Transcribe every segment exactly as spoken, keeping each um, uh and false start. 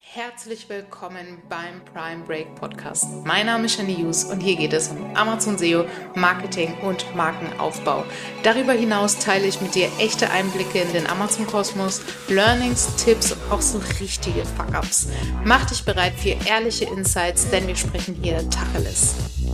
Herzlich willkommen beim Prime Break Podcast. Mein Name ist Shani Hughes und hier geht es um Amazon S E O, Marketing und Markenaufbau. Darüber hinaus teile ich mit dir echte Einblicke in den Amazon-Kosmos, Learnings, Tipps und auch so richtige Fuck-Ups. Mach dich bereit für ehrliche Insights, denn wir sprechen hier Tacheles.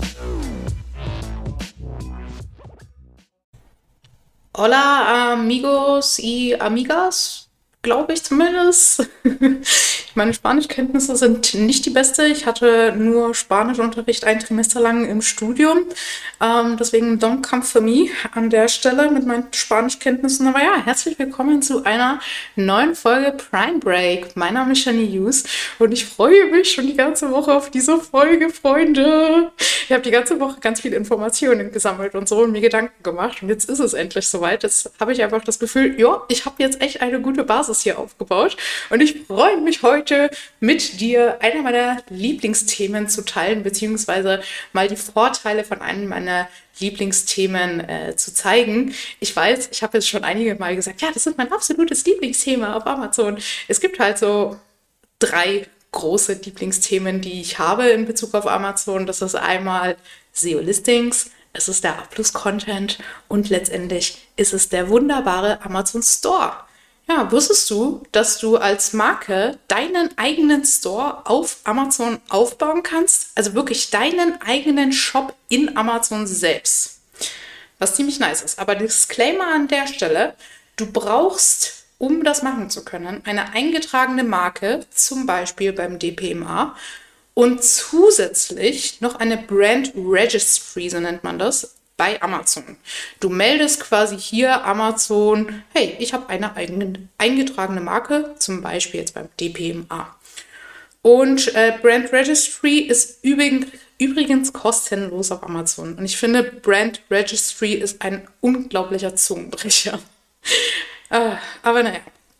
Hola amigos y amigas, glaube ich zumindest. Meine Spanischkenntnisse sind nicht die beste. Ich hatte nur Spanischunterricht ein Trimester lang im Studium. Ähm, deswegen don't come for me an der Stelle mit meinen Spanischkenntnissen. Aber ja, herzlich willkommen zu einer neuen Folge Prime Break. Mein Name ist Shani Hughes und ich freue mich schon die ganze Woche auf diese Folge, Freunde. Ich habe die ganze Woche ganz viele Informationen gesammelt und so und mir Gedanken gemacht. Und jetzt ist es endlich soweit. Jetzt habe ich einfach das Gefühl, ja, ich habe jetzt echt eine gute Basis hier aufgebaut. Und ich freue mich heute, mit dir einer meiner Lieblingsthemen zu teilen, beziehungsweise mal die Vorteile von einem meiner Lieblingsthemen äh, zu zeigen. Ich weiß, ich habe jetzt schon einige Mal gesagt, ja, das ist mein absolutes Lieblingsthema auf Amazon. Es gibt halt so drei große Lieblingsthemen, die ich habe in Bezug auf Amazon. Das ist einmal S E O-Listings, es ist der A-Plus-Content und letztendlich ist es der wunderbare Amazon Store. Ja, wusstest du, dass du als Marke deinen eigenen Store auf Amazon aufbauen kannst? Also wirklich deinen eigenen Shop in Amazon selbst. Was ziemlich nice ist. Aber Disclaimer an der Stelle, du brauchst, um das machen zu können, eine eingetragene Marke, zum Beispiel beim D P M A, und zusätzlich noch eine Brand Registry, so nennt man das, bei Amazon. Du meldest quasi hier Amazon, hey, ich habe eine eigene, eingetragene Marke, zum Beispiel jetzt beim D P M A. Und äh, Brand Registry ist übrigens, übrigens kostenlos auf Amazon. Und ich finde, Brand Registry ist ein unglaublicher Zungenbrecher. äh, aber naja.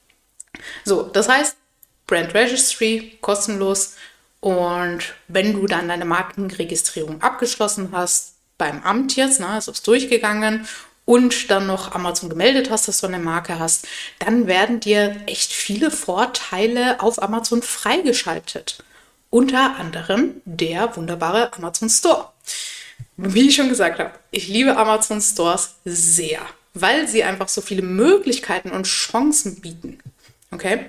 So, das heißt, Brand Registry, kostenlos. Und wenn du dann deine Markenregistrierung abgeschlossen hast, beim Amt jetzt, ne, ist es durchgegangen und dann noch Amazon gemeldet hast, dass du eine Marke hast, dann werden dir echt viele Vorteile auf Amazon freigeschaltet. Unter anderem der wunderbare Amazon Store. Wie ich schon gesagt habe, ich liebe Amazon Stores sehr, weil sie einfach so viele Möglichkeiten und Chancen bieten. Okay?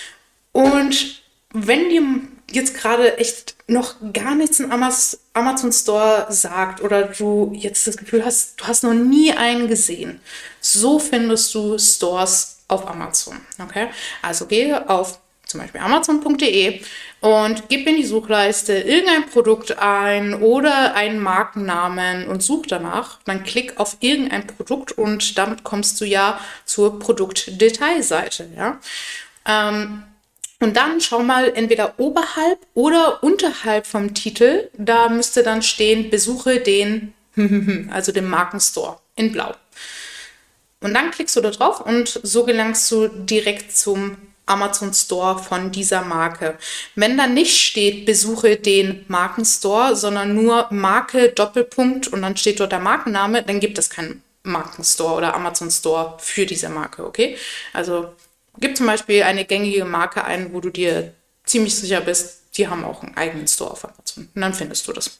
Und wenn dir jetzt gerade echt noch gar nichts in Amazon Store sagt oder du jetzt das Gefühl hast, du hast noch nie einen gesehen, so findest du Stores auf Amazon. Okay? Also gehe auf zum Beispiel amazon punkt de und gib in die Suchleiste irgendein Produkt ein oder einen Markennamen und such danach. Dann klick auf irgendein Produkt und damit kommst du ja zur Produktdetailseite. Ja? Ähm, Und dann schau mal entweder oberhalb oder unterhalb vom Titel. Da müsste dann stehen, besuche den, also den Markenstore in blau. Und dann klickst du da drauf und so gelangst du direkt zum Amazon Store von dieser Marke. Wenn da nicht steht, besuche den Markenstore, sondern nur Marke, Doppelpunkt und dann steht dort der Markenname, dann gibt es keinen Markenstore oder Amazon Store für diese Marke, okay? Also gib zum Beispiel eine gängige Marke ein, wo du dir ziemlich sicher bist, die haben auch einen eigenen Store auf Amazon. Und dann findest du das.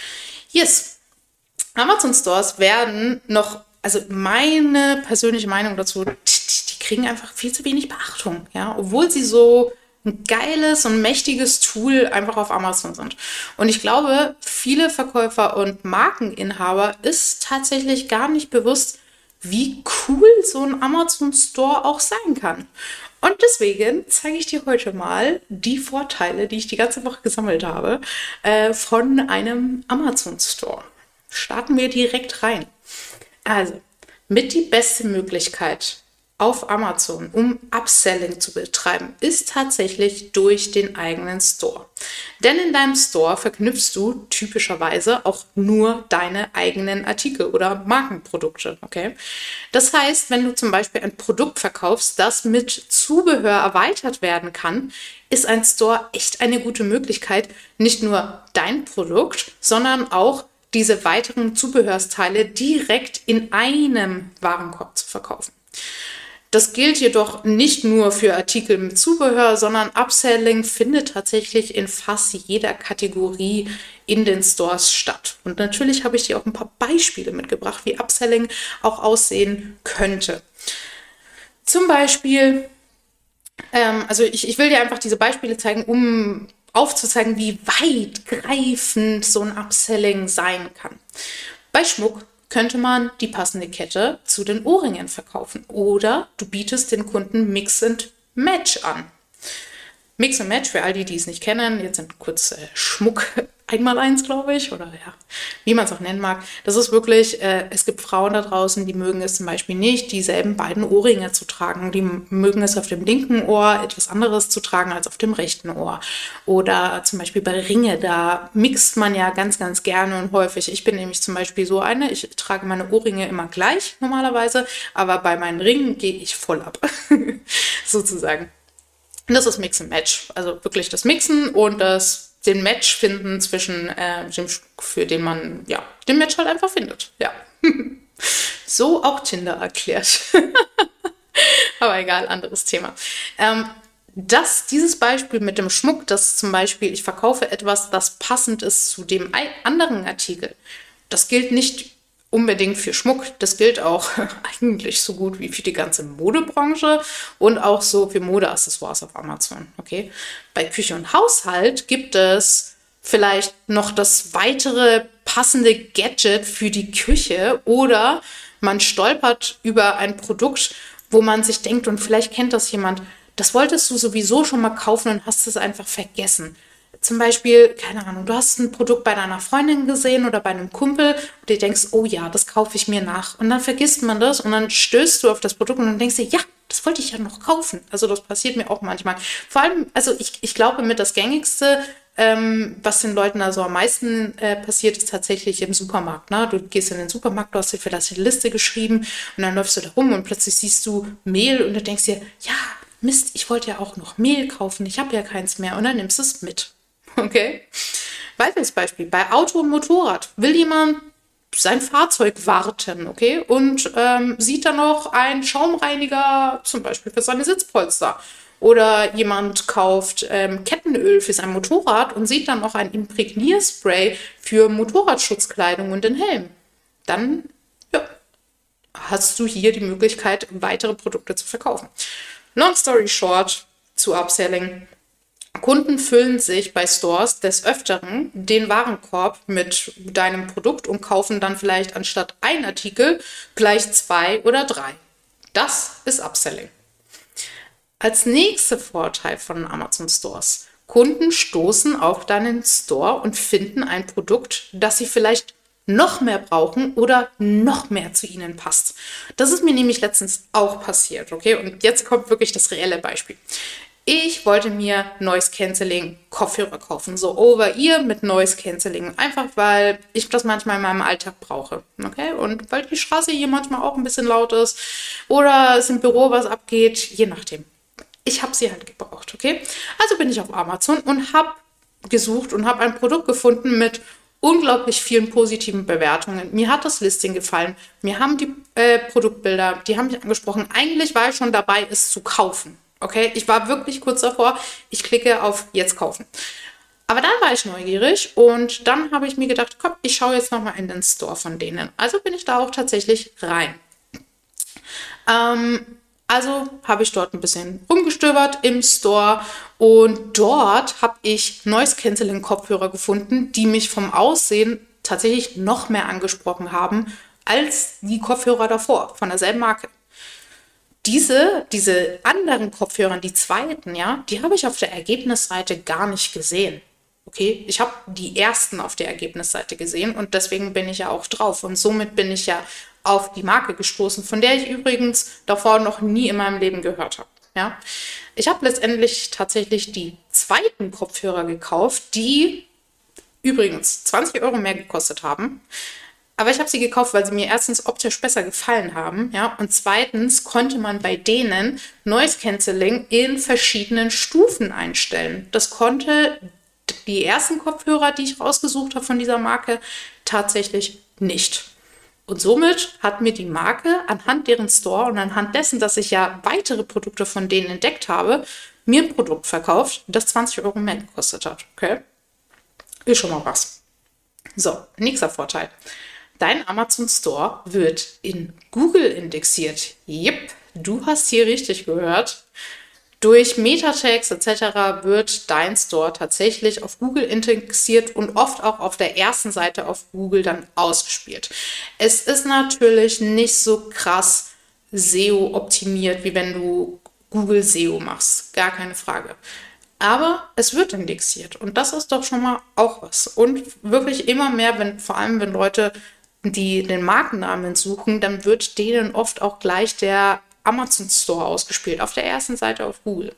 Yes. Amazon Stores werden noch, also meine persönliche Meinung dazu, die, die kriegen einfach viel zu wenig Beachtung, ja, obwohl sie so ein geiles und mächtiges Tool einfach auf Amazon sind. Und ich glaube, viele Verkäufer und Markeninhaber ist tatsächlich gar nicht bewusst, wie cool so ein Amazon Store auch sein kann. Und deswegen zeige ich dir heute mal die Vorteile, die ich die ganze Woche gesammelt habe, äh, von einem Amazon Store. Starten wir direkt rein. Also, mit die beste Möglichkeit auf Amazon, um Upselling zu betreiben, ist tatsächlich durch den eigenen Store. Denn in deinem Store verknüpfst du typischerweise auch nur deine eigenen Artikel oder Markenprodukte. Okay? Das heißt, wenn du zum Beispiel ein Produkt verkaufst, das mit Zubehör erweitert werden kann, ist ein Store echt eine gute Möglichkeit, nicht nur dein Produkt, sondern auch diese weiteren Zubehörsteile direkt in einem Warenkorb zu verkaufen. Das gilt jedoch nicht nur für Artikel mit Zubehör, sondern Upselling findet tatsächlich in fast jeder Kategorie in den Stores statt. Und natürlich habe ich dir auch ein paar Beispiele mitgebracht, wie Upselling auch aussehen könnte. Zum Beispiel, ähm, also ich, ich will dir einfach diese Beispiele zeigen, um aufzuzeigen, wie weitgreifend so ein Upselling sein kann. Bei Schmuck könnte man die passende Kette zu den Ohrringen verkaufen. Oder du bietest den Kunden Mix and Match an. Mix and Match, für all die, die es nicht kennen, jetzt sind kurz äh, Schmuck einmal eins, glaube ich, oder ja, wie man es auch nennen mag. Das ist wirklich, äh, es gibt Frauen da draußen, die mögen es zum Beispiel nicht, dieselben beiden Ohrringe zu tragen. Die mögen es auf dem linken Ohr etwas anderes zu tragen als auf dem rechten Ohr. Oder zum Beispiel bei Ringe, da mixt man ja ganz, ganz gerne und häufig. Ich bin nämlich zum Beispiel so eine, ich trage meine Ohrringe immer gleich normalerweise, aber bei meinen Ringen gehe ich voll ab, sozusagen. Das ist Mix and Match, also wirklich das Mixen und das, den Match finden zwischen äh, dem Schmuck, für den man, ja, den Match halt einfach findet, ja. So auch Tinder erklärt. Aber egal, anderes Thema. Ähm, das, dieses Beispiel mit dem Schmuck, das zum Beispiel, ich verkaufe etwas, das passend ist zu dem anderen Artikel, das gilt nicht unbedingt für Schmuck, das gilt auch eigentlich so gut wie für die ganze Modebranche und auch so für Modeaccessoires auf Amazon, okay? Bei Küche und Haushalt gibt es vielleicht noch das weitere passende Gadget für die Küche oder man stolpert über ein Produkt, wo man sich denkt, und vielleicht kennt das jemand, das wolltest du sowieso schon mal kaufen und hast es einfach vergessen. Zum Beispiel, keine Ahnung, du hast ein Produkt bei deiner Freundin gesehen oder bei einem Kumpel und dir denkst, oh ja, das kaufe ich mir nach. Und dann vergisst man das und dann stößt du auf das Produkt und dann denkst du, ja, das wollte ich ja noch kaufen. Also das passiert mir auch manchmal. Vor allem, also ich, ich glaube, mit das Gängigste, ähm, was den Leuten also am meisten äh, passiert, ist tatsächlich im Supermarkt. Ne? Du gehst in den Supermarkt, du hast dir vielleicht eine Liste geschrieben und dann läufst du da rum und plötzlich siehst du Mehl und du denkst dir, ja, Mist, ich wollte ja auch noch Mehl kaufen, ich habe ja keins mehr und dann nimmst du es mit. Okay. Weiteres Beispiel. Bei Auto und Motorrad will jemand sein Fahrzeug warten, okay, und ähm, sieht dann noch einen Schaumreiniger, zum Beispiel für seine Sitzpolster. Oder jemand kauft ähm, Kettenöl für sein Motorrad und sieht dann noch ein Imprägnierspray für Motorradschutzkleidung und den Helm. Dann, ja, hast du hier die Möglichkeit, weitere Produkte zu verkaufen. Long story short, zu Upselling. Kunden füllen sich bei Stores des Öfteren den Warenkorb mit deinem Produkt und kaufen dann vielleicht anstatt ein Artikel gleich zwei oder drei. Das ist Upselling. Als nächster Vorteil von Amazon Stores. Kunden stoßen auf deinen Store und finden ein Produkt, das sie vielleicht noch mehr brauchen oder noch mehr zu ihnen passt. Das ist mir nämlich letztens auch passiert, okay? Und jetzt kommt wirklich das reelle Beispiel. Ich wollte mir Noise Cancelling Kopfhörer kaufen, so Over-Ear mit Noise Cancelling, einfach weil ich das manchmal in meinem Alltag brauche, okay? Und weil die Straße hier manchmal auch ein bisschen laut ist oder es im Büro was abgeht, je nachdem. Ich habe sie halt gebraucht, okay? Also bin ich auf Amazon und habe gesucht und habe ein Produkt gefunden mit unglaublich vielen positiven Bewertungen. Mir hat das Listing gefallen. Mir haben die äh, Produktbilder, die haben mich angesprochen. Eigentlich war ich schon dabei, es zu kaufen. Okay, ich war wirklich kurz davor. Ich klicke auf Jetzt kaufen. Aber dann war ich neugierig und dann habe ich mir gedacht, komm, ich schaue jetzt nochmal in den Store von denen. Also bin ich da auch tatsächlich rein. Ähm, also habe ich dort ein bisschen rumgestöbert im Store und dort habe ich Noise Cancelling Kopfhörer gefunden, die mich vom Aussehen tatsächlich noch mehr angesprochen haben als die Kopfhörer davor von derselben Marke. Diese, diese anderen Kopfhörer, die zweiten, ja, die habe ich auf der Ergebnisseite gar nicht gesehen. Okay, ich habe die ersten auf der Ergebnisseite gesehen und deswegen bin ich ja auch drauf. Und somit bin ich ja auf die Marke gestoßen, von der ich übrigens davor noch nie in meinem Leben gehört habe. Ja, ich habe letztendlich tatsächlich die zweiten Kopfhörer gekauft, die übrigens zwanzig Euro mehr gekostet haben. Aber ich habe sie gekauft, weil sie mir erstens optisch besser gefallen haben, ja, und zweitens konnte man bei denen Noise Cancelling in verschiedenen Stufen einstellen. Das konnte die ersten Kopfhörer, die ich rausgesucht habe von dieser Marke, tatsächlich nicht. Und somit hat mir die Marke anhand deren Store und anhand dessen, dass ich ja weitere Produkte von denen entdeckt habe, mir ein Produkt verkauft, das zwanzig Euro mehr gekostet hat. Okay? Ist schon mal was. So, nächster Vorteil. Dein Amazon Store wird in Google indexiert. Jep, du hast hier richtig gehört. Durch Meta-Tags et cetera wird dein Store tatsächlich auf Google indexiert und oft auch auf der ersten Seite auf Google dann ausgespielt. Es ist natürlich nicht so krass S E O-optimiert, wie wenn du Google S E O machst. Gar keine Frage. Aber es wird indexiert und das ist doch schon mal auch was. Und wirklich immer mehr, wenn, vor allem wenn Leute die den Markennamen suchen, dann wird denen oft auch gleich der Amazon Store ausgespielt, auf der ersten Seite auf Google.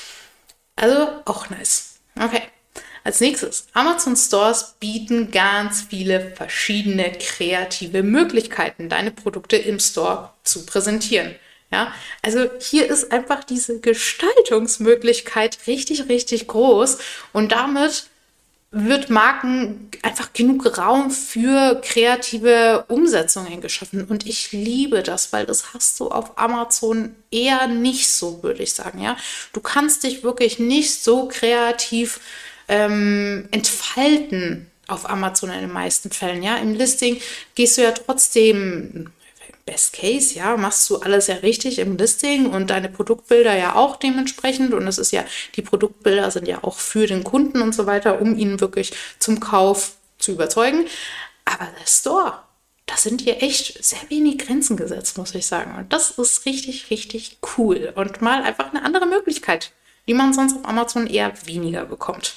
Also auch nice. Okay. Als nächstes, Amazon Stores bieten ganz viele verschiedene kreative Möglichkeiten, deine Produkte im Store zu präsentieren. Ja, also hier ist einfach diese Gestaltungsmöglichkeit richtig, richtig groß und damit wird Marken einfach genug Raum für kreative Umsetzungen geschaffen. Und ich liebe das, weil das hast du auf Amazon eher nicht so, würde ich sagen. Ja, du kannst dich wirklich nicht so kreativ ähm, entfalten auf Amazon in den meisten Fällen. Ja, im Listing gehst du ja trotzdem Best Case, ja, machst du alles ja richtig im Listing und deine Produktbilder ja auch dementsprechend. Und es ist ja, die Produktbilder sind ja auch für den Kunden und so weiter, um ihn wirklich zum Kauf zu überzeugen. Aber der Store, da sind hier echt sehr wenig Grenzen gesetzt, muss ich sagen. Und das ist richtig, richtig cool. Und mal einfach eine andere Möglichkeit, die man sonst auf Amazon eher weniger bekommt.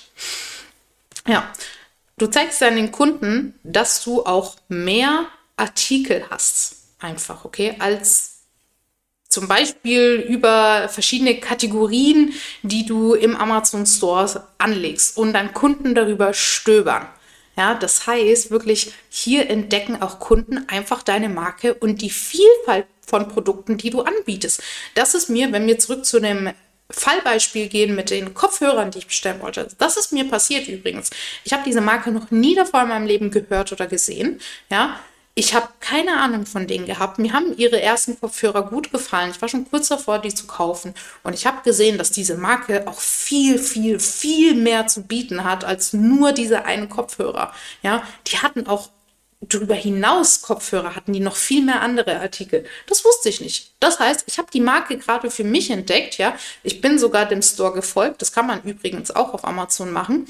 Ja, du zeigst dann den Kunden, dass du auch mehr Artikel hast. Einfach, okay, als zum Beispiel über verschiedene Kategorien, die du im Amazon Store anlegst und dann Kunden darüber stöbern. Ja, das heißt wirklich, hier entdecken auch Kunden einfach deine Marke und die Vielfalt von Produkten, die du anbietest. Das ist mir, wenn wir zurück zu dem Fallbeispiel gehen mit den Kopfhörern, die ich bestellen wollte. Das ist mir passiert übrigens. Ich habe diese Marke noch nie davor in meinem Leben gehört oder gesehen, ja. Ich habe keine Ahnung von denen gehabt. Mir haben ihre ersten Kopfhörer gut gefallen. Ich war schon kurz davor, die zu kaufen. Und ich habe gesehen, dass diese Marke auch viel, viel, viel mehr zu bieten hat als nur diese einen Kopfhörer. Ja, die hatten auch darüber hinaus Kopfhörer, hatten die noch viel mehr andere Artikel. Das wusste ich nicht. Das heißt, ich habe die Marke gerade für mich entdeckt. Ja, ich bin sogar dem Store gefolgt. Das kann man übrigens auch auf Amazon machen.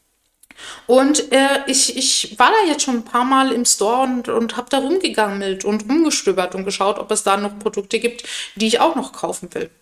Und äh, ich, ich war da jetzt schon ein paar Mal im Store und, und habe da rumgegammelt und rumgestöbert und geschaut, ob es da noch Produkte gibt, die ich auch noch kaufen will.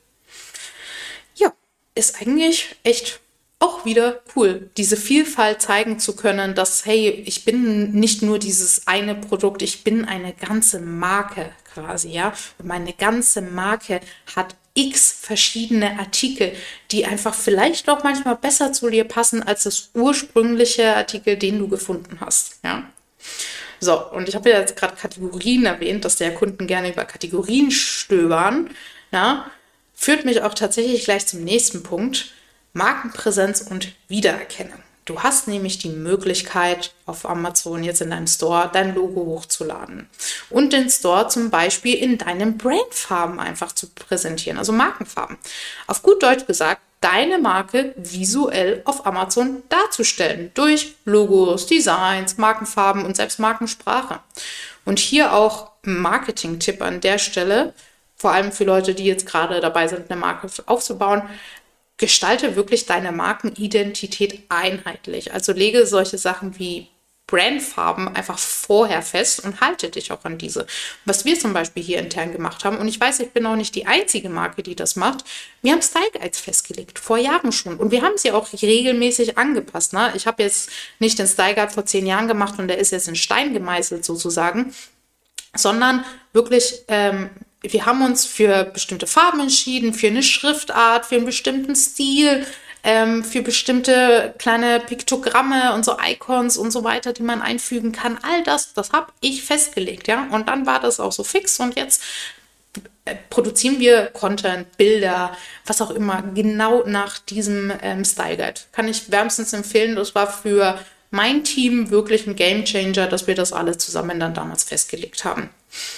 Ja, ist eigentlich echt auch wieder cool, diese Vielfalt zeigen zu können, dass, hey, ich bin nicht nur dieses eine Produkt, ich bin eine ganze Marke quasi, ja. Und meine ganze Marke hat x verschiedene Artikel, die einfach vielleicht auch manchmal besser zu dir passen als das ursprüngliche Artikel, den du gefunden hast, ja. So, und ich habe ja jetzt gerade Kategorien erwähnt, dass der Kunden gerne über Kategorien stöbern, ja. Führt mich auch tatsächlich gleich zum nächsten Punkt. Markenpräsenz und Wiedererkennung. Du hast nämlich die Möglichkeit, auf Amazon jetzt in deinem Store dein Logo hochzuladen und den Store zum Beispiel in deinen Brandfarben einfach zu präsentieren, also Markenfarben. Auf gut Deutsch gesagt, deine Marke visuell auf Amazon darzustellen durch Logos, Designs, Markenfarben und selbst Markensprache. Und hier auch ein Marketing-Tipp an der Stelle, vor allem für Leute, die jetzt gerade dabei sind, eine Marke aufzubauen. Gestalte wirklich deine Markenidentität einheitlich. Also lege solche Sachen wie Brandfarben einfach vorher fest und halte dich auch an diese. Was wir zum Beispiel hier intern gemacht haben, und ich weiß, ich bin auch nicht die einzige Marke, die das macht, wir haben Style Guides festgelegt, vor Jahren schon. Und wir haben sie auch regelmäßig angepasst. Ne? Ich habe jetzt nicht den Style Guide vor zehn Jahren gemacht und der ist jetzt in Stein gemeißelt sozusagen, sondern wirklich ähm, wir haben uns für bestimmte Farben entschieden, für eine Schriftart, für einen bestimmten Stil, ähm, für bestimmte kleine Piktogramme und so Icons und so weiter, die man einfügen kann. All das, das habe ich festgelegt, ja. Und dann war das auch so fix und jetzt äh, produzieren wir Content, Bilder, was auch immer, genau nach diesem ähm, Style Guide. Kann ich wärmstens empfehlen. Das war für mein Team wirklich ein Gamechanger, dass wir das alle zusammen dann damals festgelegt haben.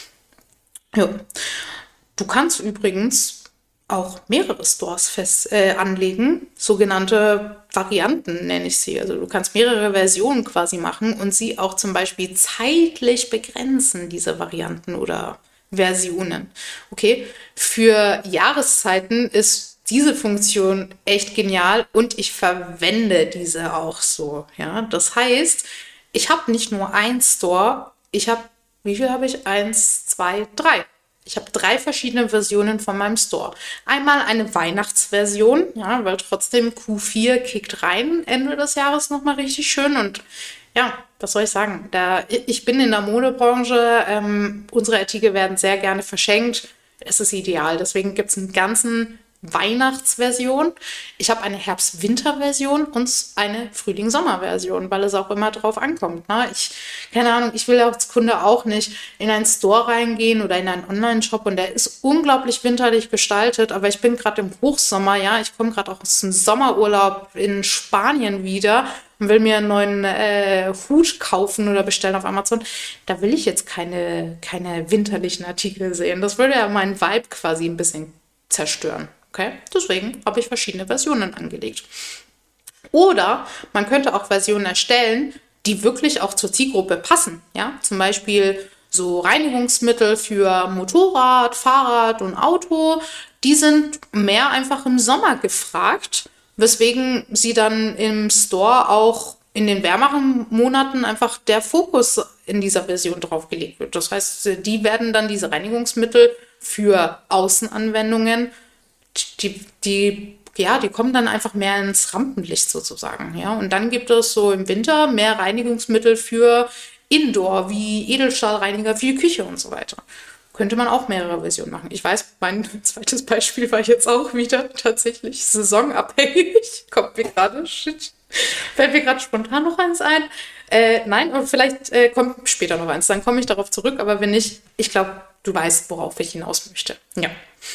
Ja. Du kannst übrigens auch mehrere Stores fest äh, anlegen, sogenannte Varianten nenne ich sie. Also du kannst mehrere Versionen quasi machen und sie auch zum Beispiel zeitlich begrenzen, diese Varianten oder Versionen. Okay, für Jahreszeiten ist diese Funktion echt genial und ich verwende diese auch so. Ja, das heißt, ich habe nicht nur ein Store, ich habe, wie viel habe ich? Eins, zwei, drei. Ich habe drei verschiedene Versionen von meinem Store. Einmal eine Weihnachtsversion, ja, weil trotzdem Q vier kickt rein Ende des Jahres nochmal richtig schön. Und ja, was soll ich sagen? Da, ich bin in der Modebranche, ähm, unsere Artikel werden sehr gerne verschenkt. Es ist ideal. Deswegen gibt es einen ganzen Weihnachtsversion. Ich habe eine Herbst-Winter-Version und eine Frühling-Sommer-Version, weil es auch immer drauf ankommt. Ne? Ich, keine Ahnung, ich will als Kunde auch nicht in einen Store reingehen oder in einen Online-Shop und der ist unglaublich winterlich gestaltet, aber ich bin gerade im Hochsommer, ja, ich komme gerade auch aus dem Sommerurlaub in Spanien wieder und will mir einen neuen äh, Hut kaufen oder bestellen auf Amazon. Da will ich jetzt keine, keine winterlichen Artikel sehen. Das würde ja meinen Vibe quasi ein bisschen zerstören. Okay? Deswegen habe ich verschiedene Versionen angelegt. Oder man könnte auch Versionen erstellen, die wirklich auch zur Zielgruppe passen. Ja? Zum Beispiel so Reinigungsmittel für Motorrad, Fahrrad und Auto. Die sind mehr einfach im Sommer gefragt, weswegen sie dann im Store auch in den wärmeren Monaten einfach der Fokus in dieser Version drauf gelegt wird. Das heißt, die werden dann diese Reinigungsmittel für Außenanwendungen, die, die, ja, die kommen dann einfach mehr ins Rampenlicht sozusagen. Ja? Und dann gibt es so im Winter mehr Reinigungsmittel für Indoor, wie Edelstahlreiniger für die Küche und so weiter. Könnte man auch mehrere Versionen machen. Ich weiß, mein zweites Beispiel war jetzt auch wieder tatsächlich saisonabhängig. Kommt mir gerade, shit. Fällt mir gerade spontan noch eins ein. Äh, nein, und vielleicht äh, kommt später noch eins. Dann komme ich darauf zurück. Aber wenn nicht, ich glaube, du weißt, worauf ich hinaus möchte. Ja.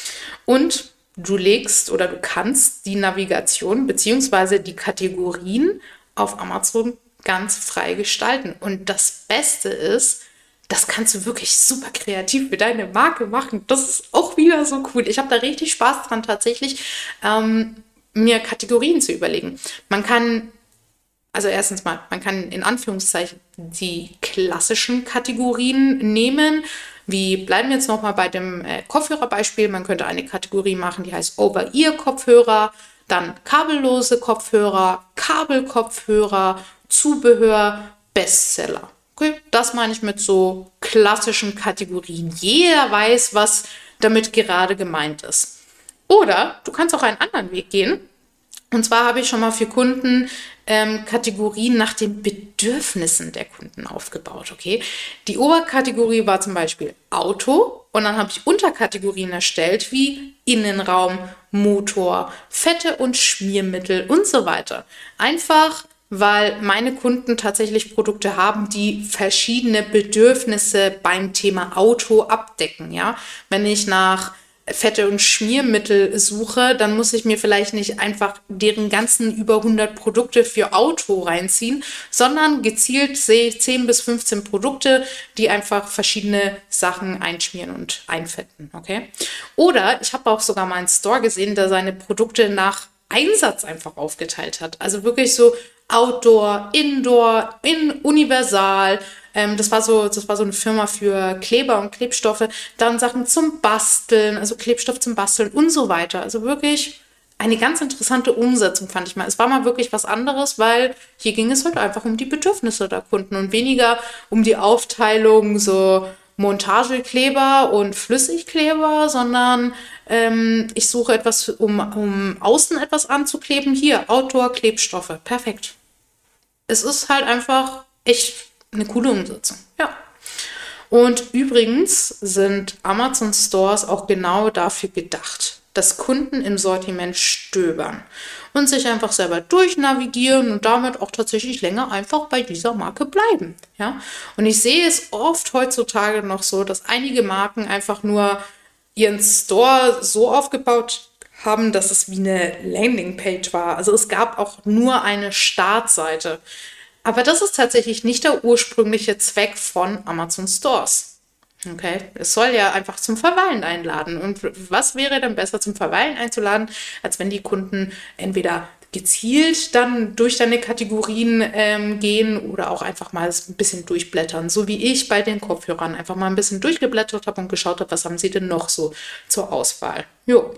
Und du legst oder du kannst die Navigation beziehungsweise die Kategorien auf Amazon ganz frei gestalten. Und das Beste ist, das kannst du wirklich super kreativ für deine Marke machen. Das ist auch wieder so cool. Ich habe da richtig Spaß dran, tatsächlich ähm, mir Kategorien zu überlegen. Man kann, also erstens mal, man kann in Anführungszeichen die klassischen Kategorien nehmen. Wie bleiben wir jetzt nochmal bei dem äh, Kopfhörerbeispiel? Man könnte eine Kategorie machen, die heißt Over-Ear-Kopfhörer, dann kabellose Kopfhörer, Kabelkopfhörer, Zubehör, Bestseller. Okay, das meine ich mit so klassischen Kategorien. Jeder weiß, was damit gerade gemeint ist. Oder du kannst auch einen anderen Weg gehen. Und zwar habe ich schon mal für Kunden ähm, Kategorien nach den Bedürfnissen der Kunden aufgebaut. Okay, die Oberkategorie war zum Beispiel Auto und dann habe ich Unterkategorien erstellt wie Innenraum, Motor, Fette und Schmiermittel und so weiter. Einfach weil meine Kunden tatsächlich Produkte haben, die verschiedene Bedürfnisse beim Thema Auto abdecken. Ja, wenn ich nach Fette und Schmiermittel suche, dann muss ich mir vielleicht nicht einfach deren ganzen über hundert Produkte für Auto reinziehen, sondern gezielt sehe ich zehn bis fünfzehn Produkte, die einfach verschiedene Sachen einschmieren und einfetten. Okay? Oder ich habe auch sogar mal einen Store gesehen, der seine Produkte nach Einsatz einfach aufgeteilt hat. Also wirklich so Outdoor, Indoor, in Universal. Ähm, das war so, das war so eine Firma für Kleber und Klebstoffe. Dann Sachen zum Basteln, also Klebstoff zum Basteln und so weiter. Also wirklich eine ganz interessante Umsetzung, fand ich mal. Es war mal wirklich was anderes, weil hier ging es halt einfach um die Bedürfnisse der Kunden und weniger um die Aufteilung so Montagekleber und Flüssigkleber, sondern ähm, ich suche etwas, um, um außen etwas anzukleben. Hier, Outdoor-Klebstoffe. Perfekt. Es ist halt einfach echt eine coole Umsetzung. Ja. Und übrigens sind Amazon Stores auch genau dafür gedacht, dass Kunden im Sortiment stöbern und sich einfach selber durchnavigieren und damit auch tatsächlich länger einfach bei dieser Marke bleiben. Ja? Und ich sehe es oft heutzutage noch so, dass einige Marken einfach nur ihren Store so aufgebaut haben, dass es wie eine Landingpage war. Also es gab auch nur eine Startseite. Aber das ist tatsächlich nicht der ursprüngliche Zweck von Amazon Stores. Okay, es soll ja einfach zum Verweilen einladen. Und was wäre denn besser zum Verweilen einzuladen, als wenn die Kunden entweder gezielt dann durch deine Kategorien ähm, gehen oder auch einfach mal ein bisschen durchblättern. So wie ich bei den Kopfhörern einfach mal ein bisschen durchgeblättert habe und geschaut habe, was haben sie denn noch so zur Auswahl. Jo.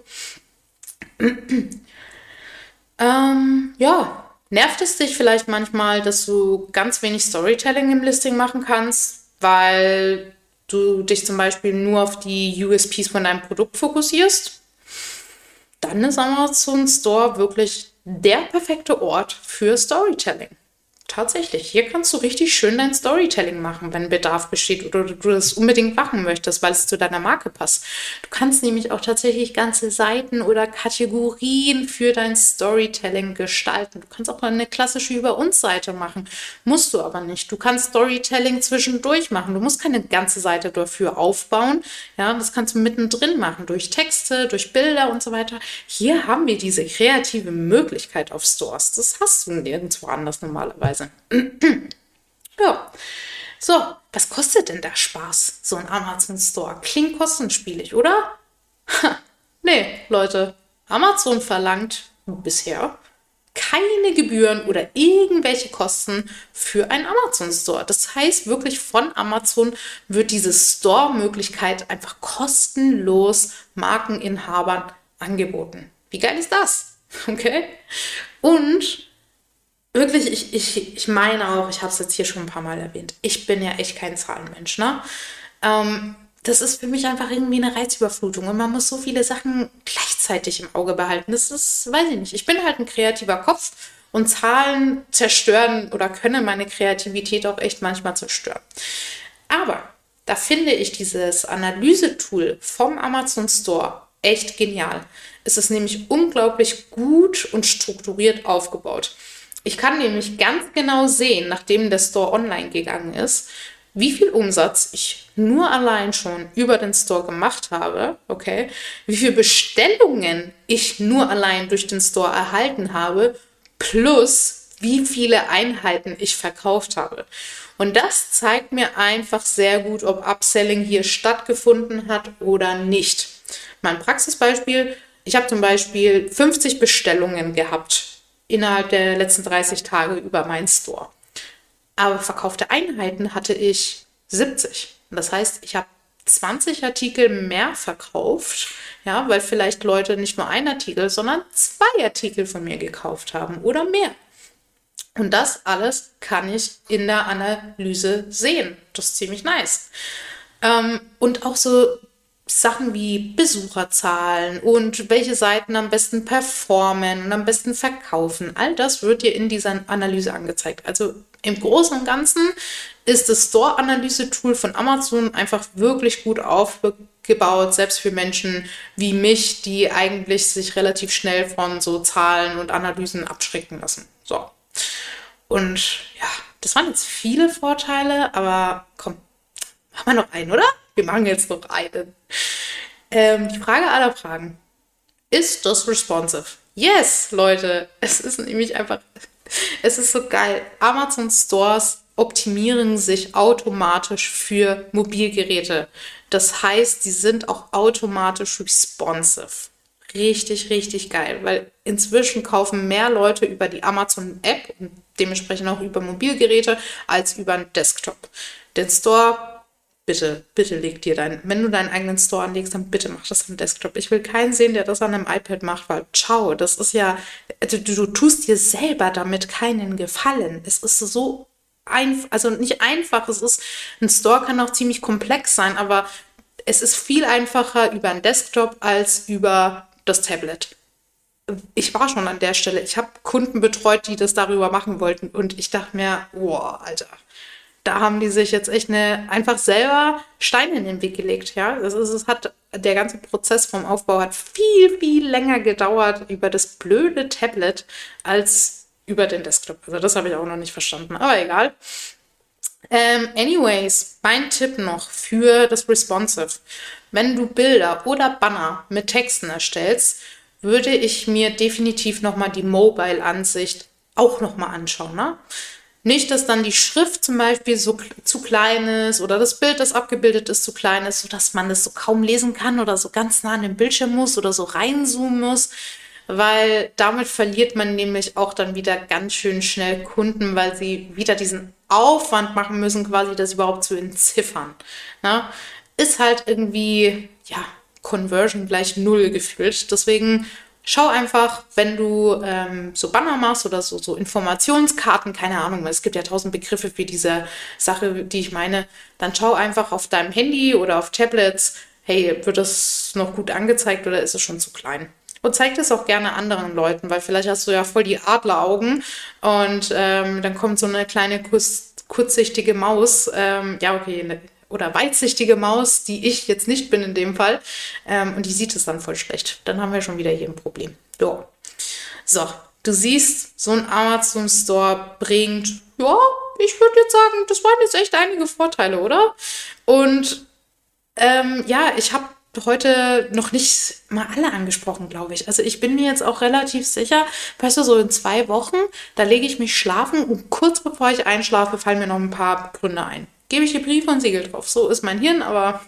ähm, ja. Nervt es dich vielleicht manchmal, dass du ganz wenig Storytelling im Listing machen kannst, weil du dich zum Beispiel nur auf die U S Ps von deinem Produkt fokussierst? Dann ist Amazon Store wirklich der perfekte Ort für Storytelling. Tatsächlich, hier kannst du richtig schön dein Storytelling machen, wenn Bedarf besteht oder du das unbedingt machen möchtest, weil es zu deiner Marke passt. Du kannst nämlich auch tatsächlich ganze Seiten oder Kategorien für dein Storytelling gestalten. Du kannst auch eine klassische Über-uns-Seite machen, musst du aber nicht. Du kannst Storytelling zwischendurch machen. Du musst keine ganze Seite dafür aufbauen. Ja, das kannst du mittendrin machen, durch Texte, durch Bilder und so weiter. Hier haben wir diese kreative Möglichkeit auf Stores. Das hast du nirgendwo anders normalerweise. Ja, so, was kostet denn der Spaß, so ein Amazon Store? Klingt kostenspielig, oder? Ha, nee, Leute, Amazon verlangt bisher keine Gebühren oder irgendwelche Kosten für einen Amazon Store. Das heißt, wirklich von Amazon wird diese Store-Möglichkeit einfach kostenlos Markeninhabern angeboten. Wie geil ist das? Okay? Und wirklich, ich, ich, ich meine auch, ich habe es jetzt hier schon ein paar Mal erwähnt, ich bin ja echt kein Zahlenmensch, ne? Ähm, das ist für mich einfach irgendwie eine Reizüberflutung und man muss so viele Sachen gleichzeitig im Auge behalten. Das ist, weiß ich nicht, ich bin halt ein kreativer Kopf und Zahlen zerstören oder können meine Kreativität auch echt manchmal zerstören. Aber da finde ich dieses Analysetool vom Amazon Store echt genial. Es ist nämlich unglaublich gut und strukturiert aufgebaut. Ich kann nämlich ganz genau sehen, nachdem der Store online gegangen ist, wie viel Umsatz ich nur allein schon über den Store gemacht habe, okay, wie viele Bestellungen ich nur allein durch den Store erhalten habe, plus wie viele Einheiten ich verkauft habe. Und das zeigt mir einfach sehr gut, ob Upselling hier stattgefunden hat oder nicht. Mein Praxisbeispiel, ich habe zum Beispiel fünfzig Bestellungen gehabt innerhalb der letzten dreißig Tage über meinen Store. Aber verkaufte Einheiten hatte ich siebzig. Das heißt, ich habe zwanzig Artikel mehr verkauft, ja, weil vielleicht Leute nicht nur einen Artikel, sondern zwei Artikel von mir gekauft haben oder mehr. Und das alles kann ich in der Analyse sehen. Das ist ziemlich nice. Ähm, und auch so Sachen wie Besucherzahlen und welche Seiten am besten performen und am besten verkaufen. All das wird dir in dieser Analyse angezeigt. Also im Großen und Ganzen ist das Store-Analyse-Tool von Amazon einfach wirklich gut aufgebaut, selbst für Menschen wie mich, die eigentlich sich relativ schnell von so Zahlen und Analysen abschrecken lassen. So. Und ja, das waren jetzt viele Vorteile, aber komm, machen wir noch einen, oder? Wir machen jetzt noch einen. Ähm, die Frage aller Fragen. Ist das responsive? Yes, Leute. Es ist nämlich einfach, es ist so geil. Amazon Stores optimieren sich automatisch für Mobilgeräte. Das heißt, sie sind auch automatisch responsive. Richtig, richtig geil, weil inzwischen kaufen mehr Leute über die Amazon-App und dementsprechend auch über Mobilgeräte als über einen Desktop. Den Store Bitte, bitte leg dir dein, wenn du deinen eigenen Store anlegst, dann bitte mach das am Desktop. Ich will keinen sehen, der das an einem iPad macht, weil ciao, das ist ja, du, du tust dir selber damit keinen Gefallen. Es ist so einfach, also nicht einfach, es ist, ein Store kann auch ziemlich komplex sein, aber es ist viel einfacher über einen Desktop als über das Tablet. Ich war schon an der Stelle, ich habe Kunden betreut, die das darüber machen wollten und ich dachte mir, wow, Alter. Da haben die sich jetzt echt eine, einfach selber Steine in den Weg gelegt, ja. Das ist, es hat, der ganze Prozess vom Aufbau hat viel, viel länger gedauert über das blöde Tablet als über den Desktop. Also das habe ich auch noch nicht verstanden, aber egal. Ähm, anyways, mein Tipp noch für das Responsive. Wenn du Bilder oder Banner mit Texten erstellst, würde ich mir definitiv nochmal die Mobile-Ansicht auch nochmal anschauen, ne? Nicht, dass dann die Schrift zum Beispiel so zu klein ist oder das Bild, das abgebildet ist, zu klein ist, sodass man das so kaum lesen kann oder so ganz nah an den Bildschirm muss oder so reinzoomen muss, weil damit verliert man nämlich auch dann wieder ganz schön schnell Kunden, weil sie wieder diesen Aufwand machen müssen, quasi das überhaupt zu entziffern. Ne? Ist halt irgendwie, ja, Conversion gleich null gefühlt. Deswegen schau einfach, wenn du ähm, so Banner machst oder so, so Informationskarten, keine Ahnung, es gibt ja tausend Begriffe für diese Sache, die ich meine, dann schau einfach auf deinem Handy oder auf Tablets, hey, wird das noch gut angezeigt oder ist es schon zu klein? Und zeig das auch gerne anderen Leuten, weil vielleicht hast du ja voll die Adleraugen und ähm, dann kommt so eine kleine kurz, kurzsichtige Maus, ähm, ja okay, ne, oder weitsichtige Maus, die ich jetzt nicht bin in dem Fall, ähm, und die sieht es dann voll schlecht. Dann haben wir schon wieder hier ein Problem. Jo. So, du siehst, so ein Amazon Store bringt, ja, ich würde jetzt sagen, das waren jetzt echt einige Vorteile, oder? Und ähm, ja, ich habe heute noch nicht mal alle angesprochen, glaube ich. Also ich bin mir jetzt auch relativ sicher, weißt du, so in zwei Wochen, da lege ich mich schlafen und kurz bevor ich einschlafe, fallen mir noch ein paar Gründe ein. Gebe ich die Briefe und Siegel drauf. So ist mein Hirn, aber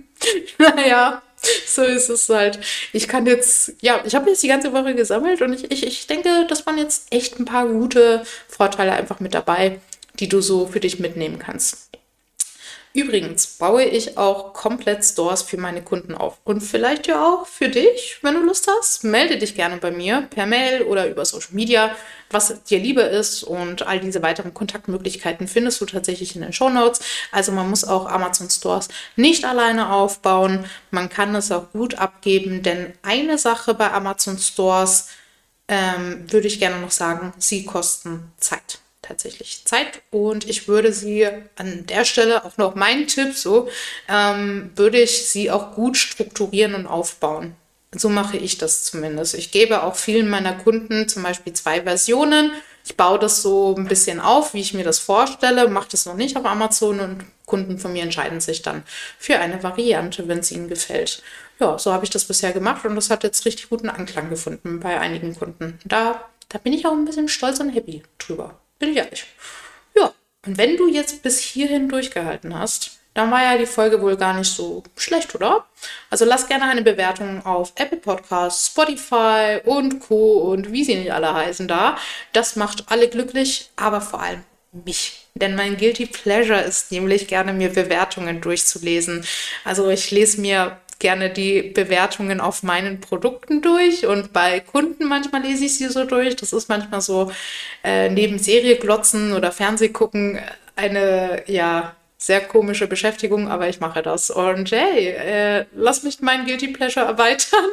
naja, so ist es halt. Ich kann jetzt, ja, ich habe jetzt die ganze Woche gesammelt und ich, ich, ich denke, das waren jetzt echt ein paar gute Vorteile einfach mit dabei, die du so für dich mitnehmen kannst. Übrigens baue ich auch komplett Stores für meine Kunden auf. Und vielleicht ja auch für dich, wenn du Lust hast. Melde dich gerne bei mir per Mail oder über Social Media, was dir lieber ist. Und all diese weiteren Kontaktmöglichkeiten findest du tatsächlich in den Shownotes. Also man muss auch Amazon Stores nicht alleine aufbauen. Man kann es auch gut abgeben, denn eine Sache bei Amazon Stores ähm, würde ich gerne noch sagen, sie kosten Zeit. Tatsächlich Zeit und ich würde sie an der Stelle, auch noch mein Tipp so, ähm, würde ich sie auch gut strukturieren und aufbauen. So mache ich das zumindest. Ich gebe auch vielen meiner Kunden zum Beispiel zwei Versionen. Ich baue das so ein bisschen auf, wie ich mir das vorstelle, mache das noch nicht auf Amazon und Kunden von mir entscheiden sich dann für eine Variante, wenn es ihnen gefällt. Ja, so habe ich das bisher gemacht und das hat jetzt richtig guten Anklang gefunden bei einigen Kunden. Da, da bin ich auch ein bisschen stolz und happy drüber. Bin ich ehrlich. Ja, und wenn du jetzt bis hierhin durchgehalten hast, dann war ja die Folge wohl gar nicht so schlecht, oder? Also lass gerne eine Bewertung auf Apple Podcasts, Spotify und Co. und wie sie nicht alle heißen da. Das macht alle glücklich, aber vor allem mich. Denn mein Guilty Pleasure ist nämlich gerne, mir Bewertungen durchzulesen. Also ich lese mir gerne die Bewertungen auf meinen Produkten durch und bei Kunden manchmal lese ich sie so durch. Das ist manchmal so äh, neben Serie glotzen oder Fernseh gucken eine, ja, sehr komische Beschäftigung, aber ich mache das. Und hey, äh, lass mich meinen Guilty Pleasure erweitern.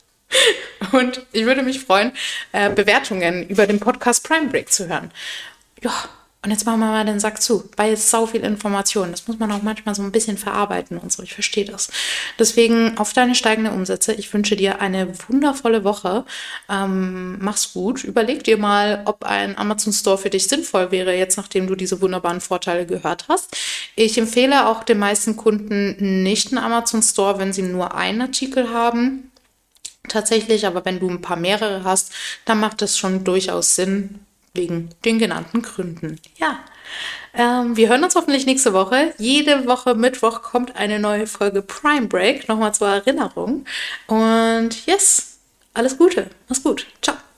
Und ich würde mich freuen, äh, Bewertungen über den Podcast Prime Break zu hören. Ja, und jetzt machen wir mal den Sack zu, weil jetzt sau viel Information. Das muss man auch manchmal so ein bisschen verarbeiten und so. Ich verstehe das. Deswegen auf deine steigenden Umsätze. Ich wünsche dir eine wundervolle Woche. Ähm, mach's gut. Überleg dir mal, ob ein Amazon Store für dich sinnvoll wäre, jetzt nachdem du diese wunderbaren Vorteile gehört hast. Ich empfehle auch den meisten Kunden nicht einen Amazon Store, wenn sie nur einen Artikel haben. Tatsächlich, aber wenn du ein paar mehrere hast, dann macht das schon durchaus Sinn, wegen den genannten Gründen. Ja, ähm, wir hören uns hoffentlich nächste Woche. Jede Woche Mittwoch kommt eine neue Folge Prime Break, nochmal zur Erinnerung. Und yes, alles Gute, mach's gut, ciao.